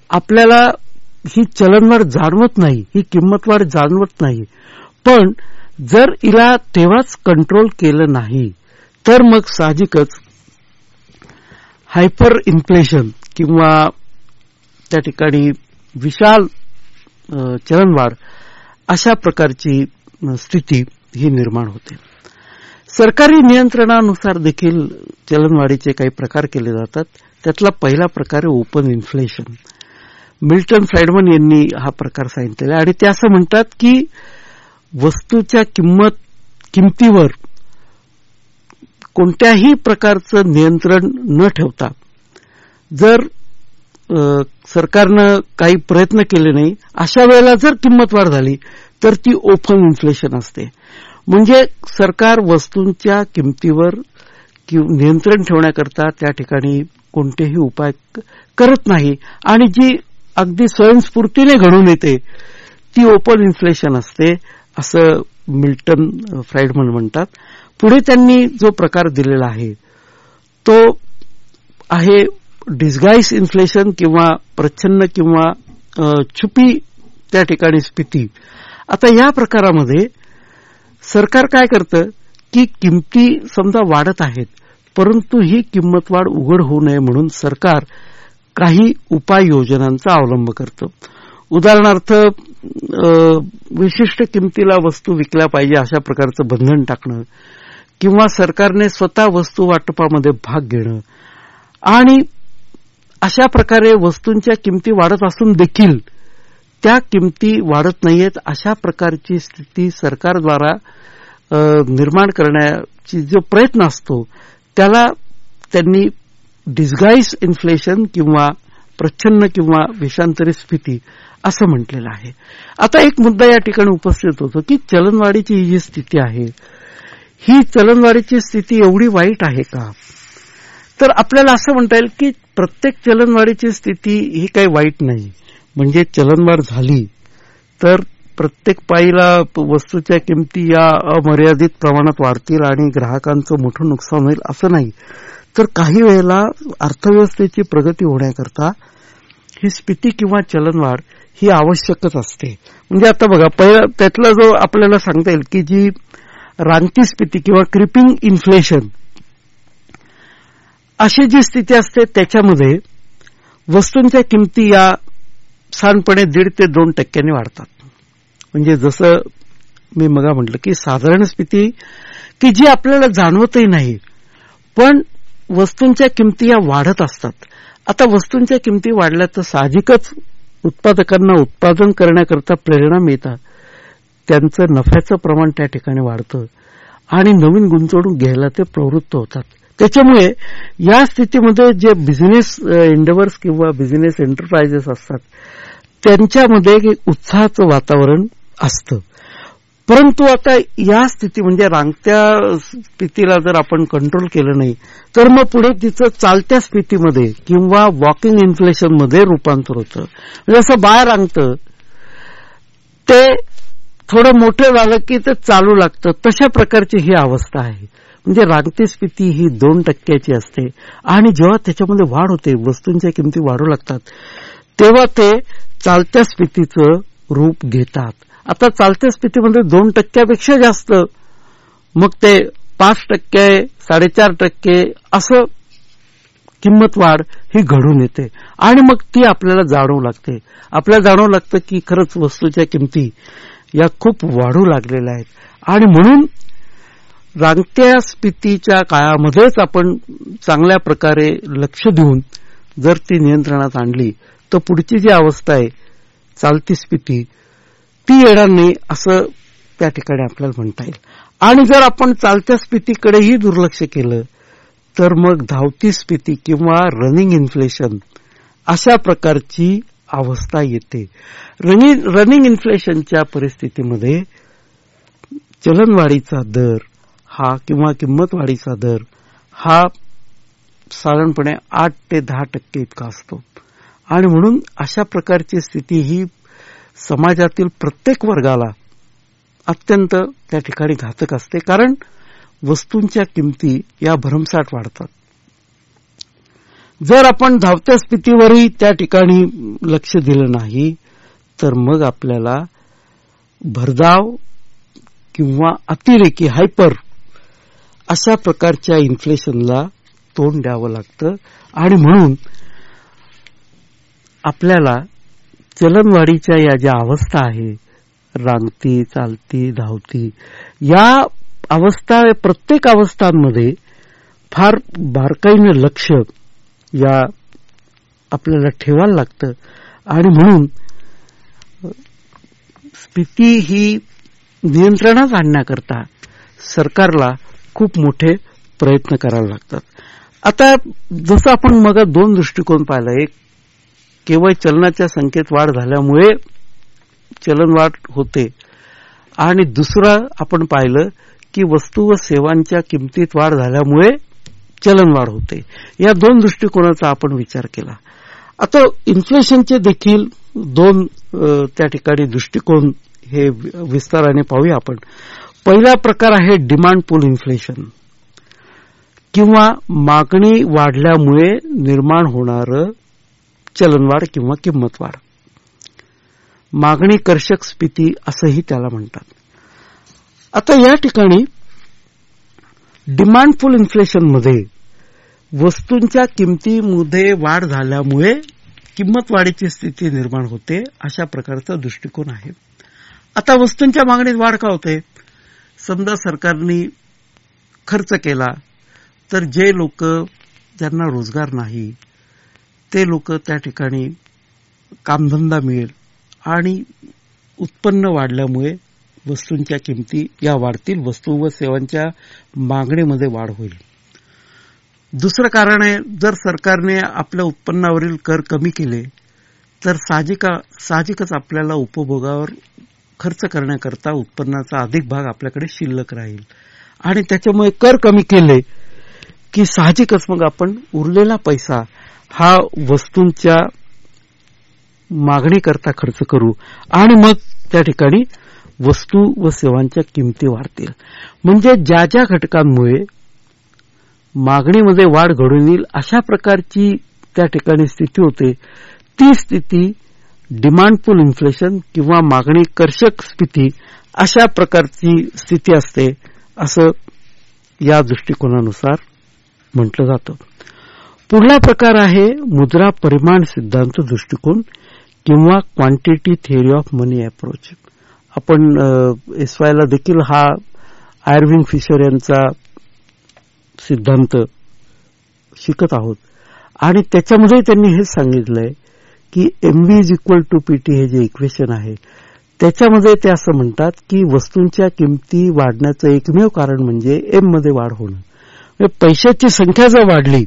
आपल्याला ही चलनवाढ जाणवत नाही, ही किंमत वाढ जाणवत नाही. पण जर हिला तेव्हाच कंट्रोल केलं नाही तर मग साहजिकच हायपर इन्फ्लेशन किंवा त्या ठिकाणी विशाल चलनवाढ अशा प्रकारची स्थिती ही निर्माण होते. सरकारी नियंत्रणानुसार देखील चलनवाढीचे काही प्रकार केले जातात. त्यातला पहिला प्रकार आहे ओपन इन्फ्लेशन. मिल्टन फ्राइडमन यांनी हा प्रकार सांगितलेला आणि ते असं म्हणतात की वस्तूच्या किमतीवर कोणत्याही प्रकारचं नियंत्रण न ठेवता जर सरकारनं काही प्रयत्न केले नाही अशा वेळेला जर किंमत वाढ झाली तर ती ओपन इन्फ्लेशन असते. म्हणजे सरकार वस्तूंच्या किमतीवर नियंत्रण ठेवण्याकरता त्या ठिकाणी कोणतेही उपाय करत नाही आणि जी अगदी स्वयंस्फूर्तीने घडून येते ती ओपन इन्फ्लेशन असते असं मिल्टन फ्राइडमन म्हणतात. पुढे त्यांनी जो प्रकार दिलेला आहे तो आहे डिस्गाईज इन्फ्लेशन किंवा प्रच्छन्न किंवा छुपी त्या ठिकाणी स्फीती. आता या प्रकारामध्ये सरकार काय करतं की किमती समजा वाढत आहेत परंतु ही किंमत वाढ उघड होऊ नये म्हणून सरकार काही उपाययोजनांचा अवलंब करतं. उदाहरणार्थ विशिष्ट किमतीला वस्तू विकल्या पाहिजे अशा प्रकारचं बंधन टाकणं किंवा सरकारने स्वतः वस्तू वाटपामध्ये भाग घेणं आणि अशा प्रकारे वस्तूंच्या किमती वाढत असून देखील त्या किमती वाढत नाहीयेत अशा प्रकारची स्थिती सरकारद्वारा निर्माण करण्याची जो प्रयत्न असतो त्याला त्यांनी डिस्गाईज इन्फ्लेशन किंवा प्रच्छन्न किंवा वेषांतरित स्फीती असं म्हटलेलं आहे. आता एक मुद्दा या ठिकाणी उपस्थित होतो की चलनवाढीची ही जी स्थिती आहे ही चलनवाढीची स्थिती एवढी वाईट आहे का? तर आपल्याला असं म्हणता येईल की प्रत्येक चलनवाढीची स्थिती ही काही वाईट नाही. म्हणजे चलनवाढ झाली तर प्रत्येक पायीला वस्तूच्या किमती या अमर्यादित प्रमाणात वाढतील आणि ग्राहकांचं मोठं नुकसान होईल असं नाही. तर काही वेळेला अर्थव्यवस्थेची प्रगती होण्याकरता ही स्फीती किंवा चलनवाढ ही आवश्यकच असते. म्हणजे आता बघा पहिला त्यातला जो आपल्याला सांगता येईल की जी रांगती स्फीती किंवा क्रिपिंग इन्फ्लेशन अशी जी स्थिती असते त्याच्यामध्ये वस्तूंच्या किमती या साधारणपणे 1.5 ते 2% वाढतात. म्हणजे जसं मी मगा म्हटलं की साधारण स्फीती की जी आपल्याला जाणवतही नाही पण वस्तूंच्या किमती या वाढत असतात. आता वस्तूंच्या किमती वाढल्या तर साहजिकच उत्पादकांना उत्पादन करण्याकरता प्रेरणा मिळतात. त्यांचं नफ्याचं प्रमाण त्या ठिकाणी वाढतं आणि नवीन गुंतवणूक घ्यायला ते प्रवृत्त होतात. त्याच्यामुळे या स्थितीमध्ये जे बिझनेस एंडेवर्स किंवा बिझनेस एंटरप्राइजेस असतात त्यांच्यामध्ये एक उत्साहाचं वातावरण असतं. परंतु आता या स्थिती म्हणजे रांगत्या स्थितीला जर आपण कंट्रोल केलं नाही तर मग पुढे तिचं चालत्या स्थितीमध्ये किंवा वॉकिंग इन्फ्लेशनमध्ये रूपांतर होतं. म्हणजे असं बाळ रांगतं ते थोडं मोठं झालं की ते चालू लागतं तशा प्रकारची ही अवस्था आहे. म्हणजे रांगती स्फीती ही 2% असते आणि जेव्हा त्याच्यामध्ये वाढ होते वस्तूंच्या किमती वाढू लागतात तेव्हा ते चालत्या स्फीतीचं रूप घेतात. आता चालत्या स्फीतीमध्ये 2% जास्त मग ते 5%, 4.5% असं किंमत वाढ ही घडून येते आणि मग ती आपल्याला जाणवू लागते. आपल्याला जाणवू लागतं की खरंच वस्तूच्या किमती या खूप वाढू लागलेल्या आहेत आणि म्हणून रांगत्या स्फीतीच्या काळामध्येच आपण चांगल्या प्रकारे लक्ष देऊन जर ती नियंत्रणात आणली तर पुढची जी अवस्था आहे चालती स्फीती ती येणार नाही असं त्या ठिकाणी आपल्याला म्हणता येईल. आणि जर आपण चालत्या स्फीतीकडेही दुर्लक्ष केलं तर मग धावती स्फीती किंवा रनिंग इन्फ्लेशन अशा प्रकारची अवस्था येते. रनिंग इन्फ्लेशनच्या परिस्थितीमध्ये चलनवाढीचा दर हा किंवा किंमत वाढीचा दर हा साधारणपणे 8 ते 10% इतका असतो आणि म्हणून अशा प्रकारची स्थिती ही समाजातील प्रत्येक वर्गाला अत्यंत त्या ठिकाणी घातक असते कारण वस्तूंच्या किमती या भरमसाठ वाढतात. जर आपण धावत्या स्फीतीवरही त्या ठिकाणी लक्ष दिलं नाही तर मग आपल्याला भरधाव किंवा अतिरेकी हायपर अशा प्रकारच्या इन्फ्लेशनला तोंड द्यावं लागतं. आणि म्हणून आपल्याला चलनवाढीच्या या ज्या अवस्था आहे, रांगती, चालती, धावती, या अवस्था, प्रत्येक अवस्थांमध्ये फार बारकाईने लक्ष या आपल्याला ठेवायला लागतं. आणि म्हणून स्थिती ही नियंत्रणात आणण्याकरता सरकारला खूप मोठे प्रयत्न करावे लागतात. आता जसं आपण मग दोन दृष्टिकोन पाहिला, एक केवळ चलनाच्या संख्येत वाढ झाल्यामुळे चलनवाढ होते, आणि दुसरं आपण पाहिलं की वस्तू व सेवांच्या किमतीत वाढ झाल्यामुळे चलनवाढ होते. या दोन दृष्टिकोनाचा आपण विचार केला. आता इन्फ्लेशनचे देखील दोन त्या ठिकाणी दृष्टिकोन हे विस्ताराने पाहूया आपण. पहिला प्रकार आहे डिमांड पुल इन्फ्लेशन, किंवा मागणी वाढल्यामुळे निर्माण होणारं चलनवाढ किंवा किंमत वाढ. मागणी कर्षक स्फीती असंही त्याला म्हणतात. आता या ठिकाणी डिमांड पुल इन्फ्लेशनमध्ये वस्तूंच्या किमतीमध्ये वाढ झाल्यामुळे किंमत वाढीची स्थिती निर्माण होते, अशा प्रकारचा दृष्टिकोन आहे. आता वस्तूंच्या मागणीत वाढ का होते? समजा सरकारने खर्च केला तर जे लोक ज्यांना रोजगार नाही ते लोक त्या ठिकाणी कामधंदा मिळेल आणि उत्पन्न वाढल्यामुळे वस्तूंच्या किमती या वाढतील, वस्तू व सेवांच्या मागणीमध्ये वाढ होईल. दुसरं कारण आहे, जर सरकारने आपल्या उत्पन्नावरील कर कमी केले तर साहजिकच आपल्याला उपभोगावर खर्च करण्याकरता उत्पन्नाचा अधिक भाग आपल्याकडे शिल्लक राहील, आणि त्याच्यामुळे कर कमी केले की साहजिकच मग आपण उरलेला पैसा हा वस्तूंच्या मागणीकरता खर्च करू, आणि मग त्या ठिकाणी वस्तू व सेवांच्या किमती वाढतील. म्हणजे ज्या ज्या घटकांमुळे मागणीमध्ये वाढ घडून येईल अशा प्रकारची त्या ठिकाणी स्थिती होते, ती स्थिती डिमांड पुल इन्फ्लेशन किंवा मागणी कर्षक स्थिती अशा प्रकारची स्थिती असते, असं या दृष्टिकोनानुसार म्हटलं जातं. पुढला प्रकार आहे मुद्रा परिमाण सिद्धांत दृष्टिकोन किंवा quantity theory of money approach. आपण एसवायला देखील हा आयर्विंग फिशर यांचा सिद्धांत शिकत आहोत, आणि त्याच्यामध्ये त्यांनी हे सांगितलंय की MV is equal to PT हे जे इक्वेशन आहे त्याच्यामध्ये ते असं म्हणतात की वस्तूंच्या किमती वाढण्याचं एकमेव कारण म्हणजे M मध्ये वाढ होणं. म्हणजे पैशाची संख्या जर वाढली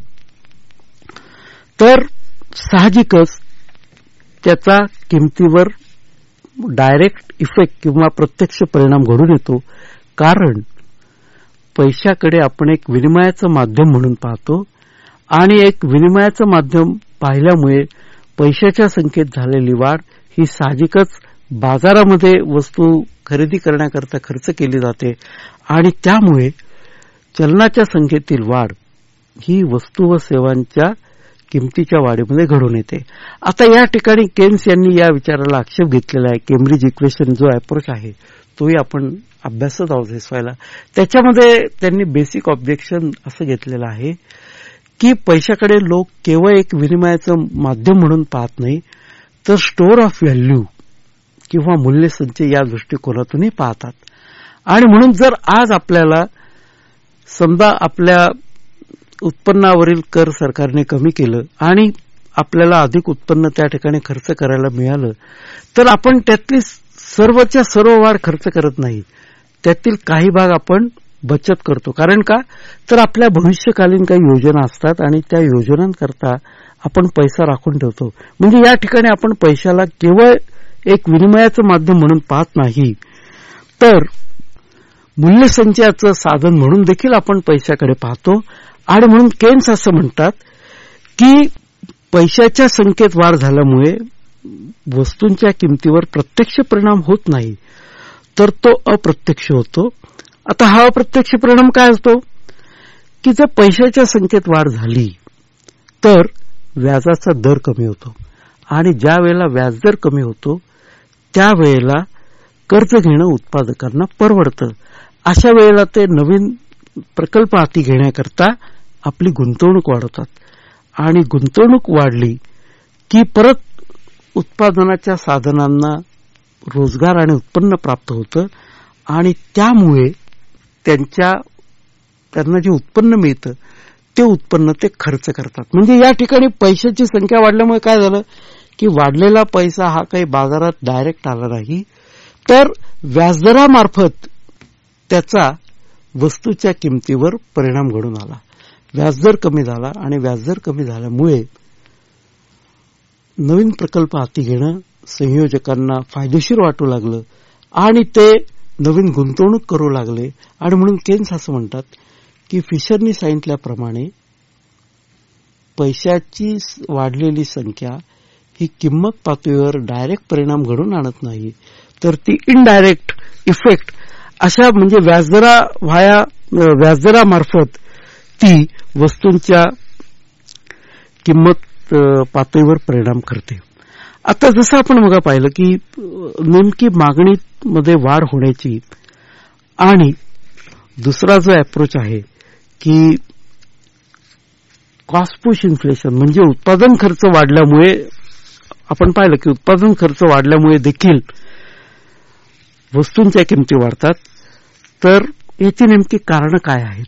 तर साहजिकच त्याचा किमतीवर डायरेक्ट इफेक्ट किंवा प्रत्यक्ष परिणाम घडून येतो, कारण पैशाकडे आपण एक विनिमयाचं माध्यम म्हणून पाहतो, आणि एक विनिमयाचं माध्यम पाहिल्यामुळे पैशाच्या संख्येत झालेली वाढ ही साहजिकच बाजारामध्ये वस्तू खरेदी करण्याकरता खर्च केली जाते, आणि त्यामुळे चलनाच्या संख्येतील वाढ ही वस्तू व सेवांच्या किमतीच्या वाढीमध्ये घडून येते. आता या ठिकाणी केन्स यांनी या विचाराला आक्षेप घेतलेला आहे. केम्ब्रिज इक्वेशन जो अप्रोच आहे तोही आपण अभ्यासच आहोत हेसवायला. त्याच्यामध्ये त्यांनी बेसिक ऑब्जेक्शन असं घेतलेलं आहे की पैशाकडे लोक केवळ एक विनिमयाचं माध्यम म्हणून पाहत नाही, तर स्टोअर ऑफ व्हॅल्यू किंवा मूल्यसंचय या दृष्टिकोनातूनही पाहतात. आणि म्हणून जर आज आपल्याला समजा आपल्या उत्पन्नावरील कर सरकारने कमी केलं आणि आपल्याला अधिक उत्पन्न त्या ठिकाणी खर्च करायला मिळालं, तर आपण त्यातली सर्वच्या सर्व वाढ खर्च करत नाही, त्यातील काही भाग आपण बचत करतो. कारण का, तर आपल्या भविष्यकालीन काही योजना असतात आणि त्या योजनांकरता आपण पैसा राखून ठेवतो. म्हणजे या ठिकाणी आपण पैशाला केवळ एक विनिमयाचं माध्यम म्हणून पाहत नाही, तर मूल्यसंचयाचं साधन म्हणून देखील आपण पैशाकडे पाहतो. आणि म्हणून केन्स असं म्हणतात की पैशाच्या संख्येत वाढ झाल्यामुळे वस्तूंच्या किमतीवर प्रत्यक्ष परिणाम होत नाही, तर तो अप्रत्यक्ष होतो. आता हा अप्रत्यक्ष परिणाम काय असतो की जर पैशाच्या संख्येत वाढ झाली तर व्याजाचा दर कमी होतो, आणि ज्या वेळेला व्याजदर कमी होतो त्यावेळेला कर्ज घेणं उत्पादकांना परवडतं. अशा वेळेला ते नवीन प्रकल्प हाती घेण्याकरता आपली गुंतवणूक वाढवतात आणि गुंतवणूक वाढली की परत उत्पादनाच्या साधनांना रोजगार आणि उत्पन्न प्राप्त होतं आणि त्यामुळे त्यांना जे उत्पन्न मिळतं ते उत्पन्न ते खर्च करतात. म्हणजे या ठिकाणी पैशाची संख्या वाढल्यामुळे काय झालं की वाढलेला पैसा हा काही बाजारात डायरेक्ट आला नाही, तर व्याजदरामार्फत त्याचा वस्तूच्या किमतीवर परिणाम घडून आला. व्याजदर कमी झाला आणि व्याजदर कमी झाल्यामुळे नवीन प्रकल्प हाती घेणं संयोजकांना फायदेशीर वाटू लागलं आणि ते नवीन गुंतवणूक करू लागले. आणि म्हणून केन्स असं म्हणतात की फिशरनी सांगितल्याप्रमाणे पैशाची वाढलेली संख्या ही किंमत पातळीवर डायरेक्ट परिणाम घडून आणत नाही, तर ती इनडायरेक्ट इफेक्ट अशा म्हणजे व्याजदरामार्फत ती वस्तूंच्या किंमत पातळीवर परिणाम करते. आता जसं आपण मग पाहिलं की नेमकी मागणीमध्ये वाढ होण्याची आणि दुसरा जो अप्रोच आहे की कॉस्ट पुश इन्फ्लेशन म्हणजे उत्पादन खर्च वाढल्यामुळे आपण पाहिलं की उत्पादन खर्च वाढल्यामुळे देखील वस्तूंच्या किमती वाढतात. तर याची नेमकी कारणं काय आहेत?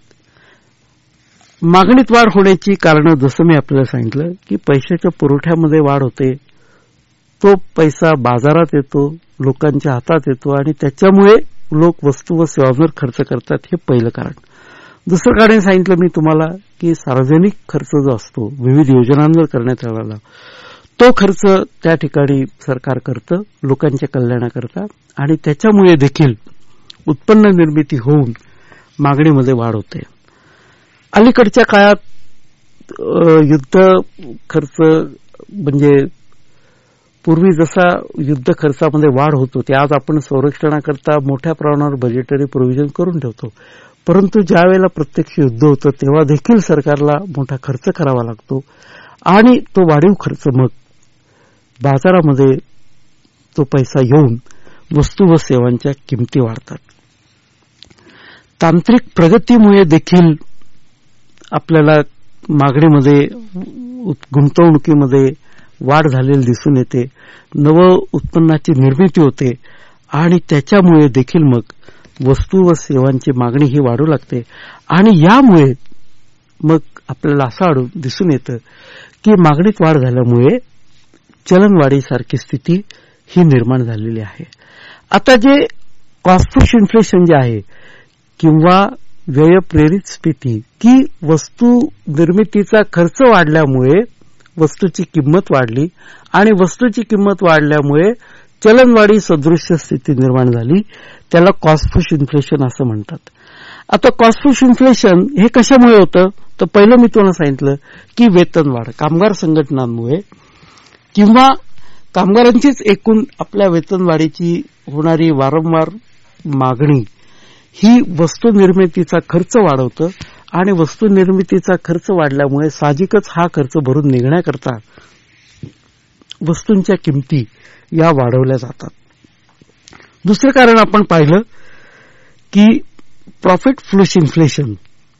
मागणीत वाढ होण्याची कारणं जसं मी आपल्याला सांगितलं की पैशाच्या पुरवठ्यामध्ये वाढ होते, तो पैसा बाजारात येतो, लोकांच्या हातात येतो आणि त्याच्यामुळे लोक वस्तू व सेवांवर खर्च करतात, हे पहिलं कारण. दुसरं कारण सांगितलं मी तुम्हाला की सार्वजनिक खर्च जो असतो विविध योजनांवर करण्यात आलेला तो खर्च त्या ठिकाणी सरकार करतं लोकांच्या कल्याणाकरता आणि त्याच्यामुळे देखील उत्पन्न निर्मिती होऊन मागणीमध्ये वाढ होते. अलीकडच्या काळात युद्ध खर्च म्हणजे पूर्वी जसा युद्ध खर्चामध्ये वाढ होत होती, आज आपण संरक्षणाकरता मोठ्या प्रमाणावर बजेटरी प्रोव्हिजन करून ठेवतो, परंतु ज्या वेळेला प्रत्यक्ष युद्ध होतं तेव्हा देखील सरकारला मोठा खर्च करावा लागतो आणि तो वाढीव खर्च मग बाजारामध्ये तो पैसा येऊन वस्तू व सेवांच्या किमती वाढतात. तांत्रिक प्रगतीमुळे देखील आपल्याला मागणीमध्ये गुंतवणुकीमध्ये वाढ झालेली दिसून येते, नव उत्पन्नाची निर्मिती होते आणि त्याच्यामुळे देखील मग वस्तू व सेवांची मागणी ही वाढू लागते आणि यामुळे मग आपल्याला असं दिसून येतं की मागणीत वाढ झाल्यामुळे चलनवाढीसारखी स्थिती ही निर्माण झालेली आहे. आता जे कॉस्ट पुश इन्फ्लेशन जे आहे किंवा व्ययप्रेरित स्थिती की वस्तू निर्मितीचा खर्च वाढल्यामुळे वस्तूची किंमत वाढली आणि वस्तूची किंमत वाढल्यामुळे चलनवाढी सदृश्य स्थिती निर्माण झाली, त्याला कॉस्ट पुश इन्फ्लेशन असं म्हणतात. आता कॉस्ट पुश इन्फ्लेशन हे कशामुळे होतं? तर पहिलं मी तुम्हाला सांगितलं की वेतनवाढ कामगार संघटनांमुळे किंवा कामगारांचीच एकूण आपल्या वेतनवाढीची होणारी वारंवार मागणी ही वस्तू निर्मितीचा खर्च वाढवतं आणि वस्तू निर्मितीचा खर्च वाढल्यामुळे साहजिकच हा खर्च भरून निघण्याकरता वस्तूंच्या किमती या वाढवल्या जातात. दुसरं कारण आपण पाहिलं की प्रॉफिट फ्लश इन्फ्लेशन,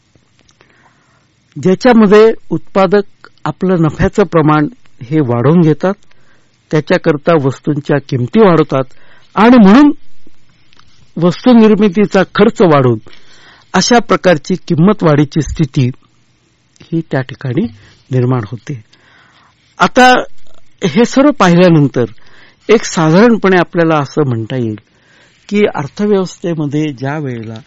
ज्याच्यामध्ये उत्पादक आपलं नफ्याचं प्रमाण हे वाढवून घेतात, त्याच्याकरता वस्तूंच्या किमती वाढवतात आणि म्हणून वस्तू निर्मितीचा खर्च वाढून अशा प्रकारची किंमत वाढीची स्थिती ही त्या ठिकाणी निर्माण होते. आता हे सर्व पाहिल्यानंतर एक साधारणपणे आपल्याला असं म्हणता येईल की अर्थव्यवस्थेमध्ये ज्या वेळेला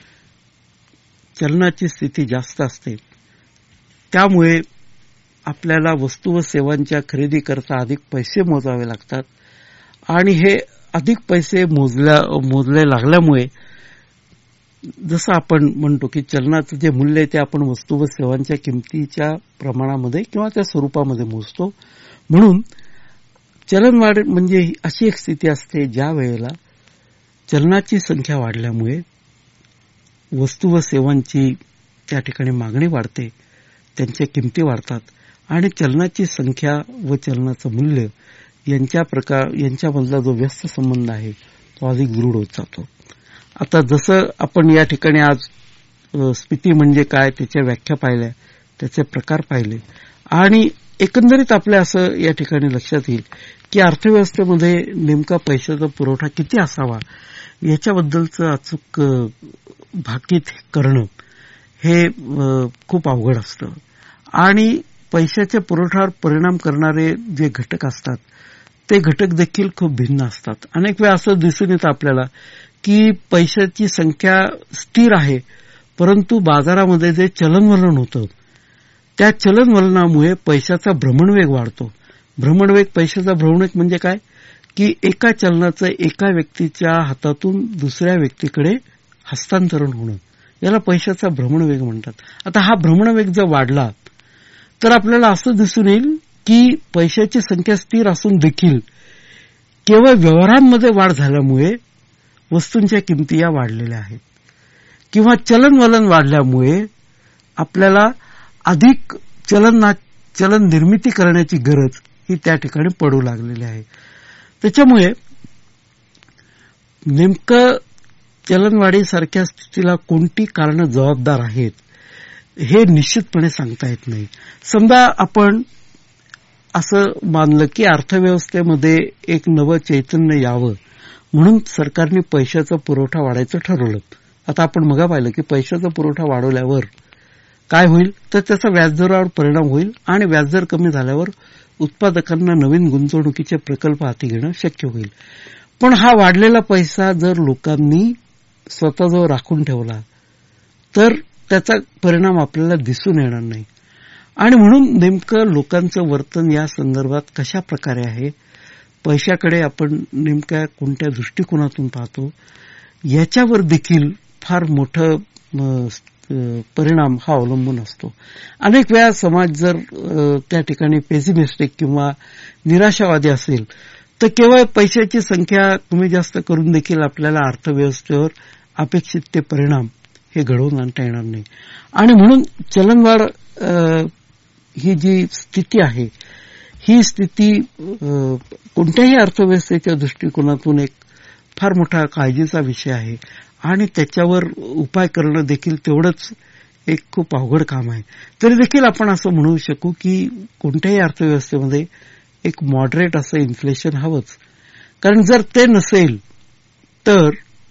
चलनाची स्थिती जास्त असते त्यामुळे आपल्याला वस्तू व सेवांच्या खरेदीकरता अधिक पैसे मोजावे लागतात आणि हे अधिक पैसे मोजले लागल्यामुळे जसं आपण म्हणतो की चलनाचं जे मूल्य आहे ते आपण वस्तू व सेवांच्या किमतीच्या प्रमाणामध्ये किंवा त्या स्वरूपामध्ये मोजतो. म्हणून चलनवाढ म्हणजे अशी एक स्थिती असते ज्या वेळेला चलनाची संख्या वाढल्यामुळे वस्तू व सेवांची त्या ठिकाणी मागणी वाढते, त्यांच्या किमती वाढतात आणि चलनाची संख्या व चलनाचं मूल्य यांच्यामधला जो व्यस्त संबंध आहे तो अधिक दृढ होत जातो. आता जसं आपण या ठिकाणी आज स्फीती म्हणजे काय, त्याच्या व्याख्या पाहिल्या, त्याचे प्रकार पाहिले आणि एकंदरीत आपल्या असं या ठिकाणी लक्षात येईल की अर्थव्यवस्थेमध्ये नेमका पैशाचा पुरवठा किती असावा याच्याबद्दलचं अचूक भाकीत करणं हे खूप अवघड असतं. आणि पैशाच्या पुरवठ्यावर परिणाम करणारे जे घटक असतात ते घटक देखील खूप भिन्न असतात. अनेक वेळा असं दिसून येतं आपल्याला की पैशाची संख्या स्थिर आहे, परंतु बाजारामध्ये जे चलनवलन होतं त्या चलनवलनामुळे पैशाचा भ्रमणवेग वाढतो. भ्रमणवेग, पैशाचा भ्रमणवेग म्हणजे काय की एका चलनाचं एका व्यक्तीच्या हातातून दुसऱ्या व्यक्तीकडे हस्तांतरण होणं, याला पैशाचा भ्रमणवेग म्हणतात. आता हा भ्रमणवेग जर वाढला तर आपल्याला असं दिसून येईल की पैशाची संख्या स्थिर असून देखील केवळ व्यवहारांमध्ये वाढ झाल्यामुळे वस्तूंच्या किमती या वाढलेल्या आहेत, किंवा चलनवलन वाढल्यामुळे आपल्याला अधिक चलन निर्मिती करण्याची गरज ही त्या ठिकाणी पडू लागलेली आहे. त्याच्यामुळे नेमकं चलनवाढीसारख्या स्थितीला कोणती कारणं जबाबदार आहेत हे निश्चितपणे सांगता येत नाही. समजा आपण असं मानलं की अर्थव्यवस्थेमध्ये एक नवं चैतन्य यावं म्हणून सरकारने पैशाचा पुरवठा वाढायचं ठरवलं. आता आपण मग पाहिलं की पैशाचा पुरवठा वाढवल्यावर काय होईल तर त्याचा व्याजदरावर परिणाम होईल आणि व्याजदर कमी झाल्यावर उत्पादकांना नवीन गुंतवणुकीचे प्रकल्प हाती घेणं शक्य होईल. पण हा वाढलेला पैसा जर लोकांनी स्वतःजवळ राखून ठेवला तर त्याचा परिणाम आपल्याला दिसून येणार नाही. आणि म्हणून नेमकं लोकांचं वर्तन या संदर्भात कशा प्रकारे आहे, पैशाकडे आपण नेमक्या कोणत्या दृष्टिकोनातून पाहतो याच्यावर देखील फार मोठं परिणाम हा अवलंबून असतो. अनेक वेळा समाज जर त्या ठिकाणी पेसिमिस्टिक किंवा निराशावादी असेल तर केवळ पैशाची संख्या कमी जास्त करून देखील आपल्याला अर्थव्यवस्थेवर अपेक्षित ते परिणाम हे घडवून आणता येणार नाही. आणि म्हणून चलनवाढ ही जी स्थिती आहे ही स्थिती कोणत्याही अर्थव्यवस्थेच्या दृष्टिकोनातून एक फार मोठा काळजीचा विषय आहे आणि त्याच्यावर उपाय करणं देखील तेवढंच एक खूप अवघड काम आहे. तरी देखील आपण असं म्हणू शकू की कोणत्याही अर्थव्यवस्थेमध्ये एक मॉडरेट असं इन्फ्लेशन हवंच, कारण जर ते नसेल तर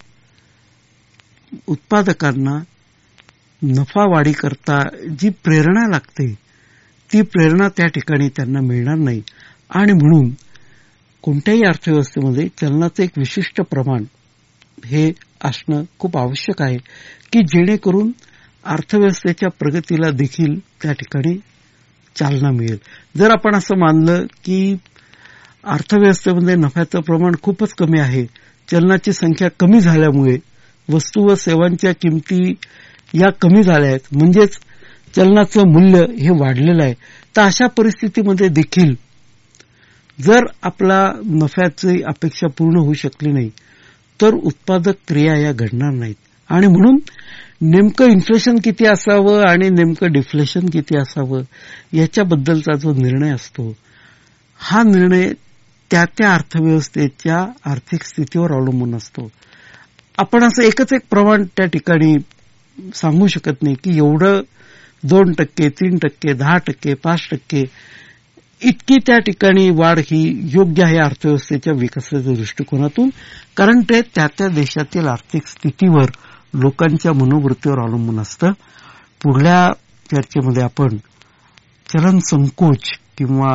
उत्पादकांना नफा वाढीकरता जी प्रेरणा लागते ती प्रेरणा त्या ठिकाणी त्यांना मिळणार नाही. आणि म्हणून कोणत्याही अर्थव्यवस्थेमध्ये चलनाचं एक विशिष्ट प्रमाण हे असणं खूप आवश्यक आहे की जेणेकरून अर्थव्यवस्थेच्या प्रगतीला देखील त्या ठिकाणी चालना मिळेल. जर आपण असं मानलं की अर्थव्यवस्थेमध्ये नफ्याचं प्रमाण खूपच कमी आहे, चलनाची संख्या कमी झाल्यामुळे वस्तू व सेवांच्या किमती या कमी झाल्या आहेत, म्हणजेच चलनाचं मूल्य हे वाढलेलं आहे, तर अशा परिस्थितीमध्ये देखील जर आपला नफ्याची अपेक्षा पूर्ण होऊ शकली नाही तर उत्पादक क्रिया या घडणार नाहीत. आणि म्हणून नेमकं इन्फ्लेशन किती असावं आणि नेमकं डिफ्लेशन किती असावं याच्याबद्दलचा जो निर्णय असतो हा निर्णय त्या त्या अर्थव्यवस्थेच्या आर्थिक स्थितीवर अवलंबून असतो. आपण असं एकच एक प्रमाण त्या ठिकाणी सांगू शकत नाही की एवढं 2%, 3%, 10%, 5% इतकी त्या ठिकाणी वाढ ही योग्य आहे अर्थव्यवस्थेच्या विकासाच्या दृष्टिकोनातून, कारण ते त्या त्या देशातील आर्थिक स्थितीवर, लोकांच्या मनोवृत्तीवर अवलंबून असतं. पुढल्या चर्चेमध्ये आपण चलन संकोच किंवा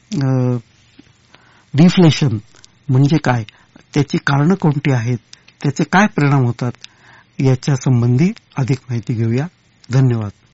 डिफ्लेशन म्हणजे काय, त्याची कारणं कोणती आहेत, त्याचे काय परिणाम होतात याच्या संबंधी अधिक माहिती घेऊया. धन्यवाद.